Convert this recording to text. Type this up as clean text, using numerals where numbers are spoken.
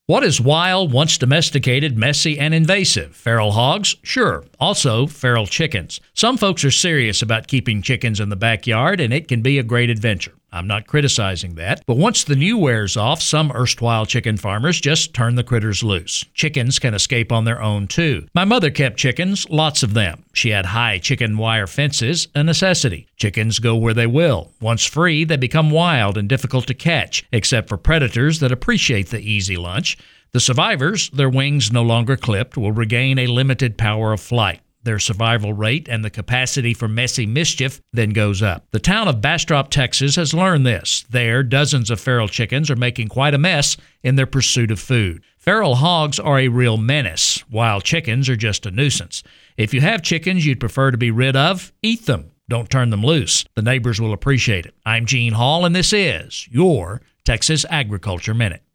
What is wild, once domesticated, messy, and invasive? Feral hogs? Sure. Also, feral chickens. Some folks are serious about keeping chickens in the backyard, and it can be a great adventure. I'm not criticizing that, but once the new wears off, some erstwhile chicken farmers just turn the critters loose. Chickens can escape on their own, too. My mother kept chickens, lots of them. She had high chicken wire fences, a necessity. Chickens go where they will. Once free, they become wild and difficult to catch, except for predators that appreciate the easy lunch. The survivors, their wings no longer clipped, will regain a limited power of flight. Their survival rate and the capacity for messy mischief then goes up. The town of Bastrop, Texas has learned this. There, dozens of feral chickens are making quite a mess in their pursuit of food. Feral hogs are a real menace. Wild chickens are just a nuisance. If you have chickens you'd prefer to be rid of, eat them. Don't turn them loose. The neighbors will appreciate it. I'm Gene Hall, and this is your Texas Agriculture Minute.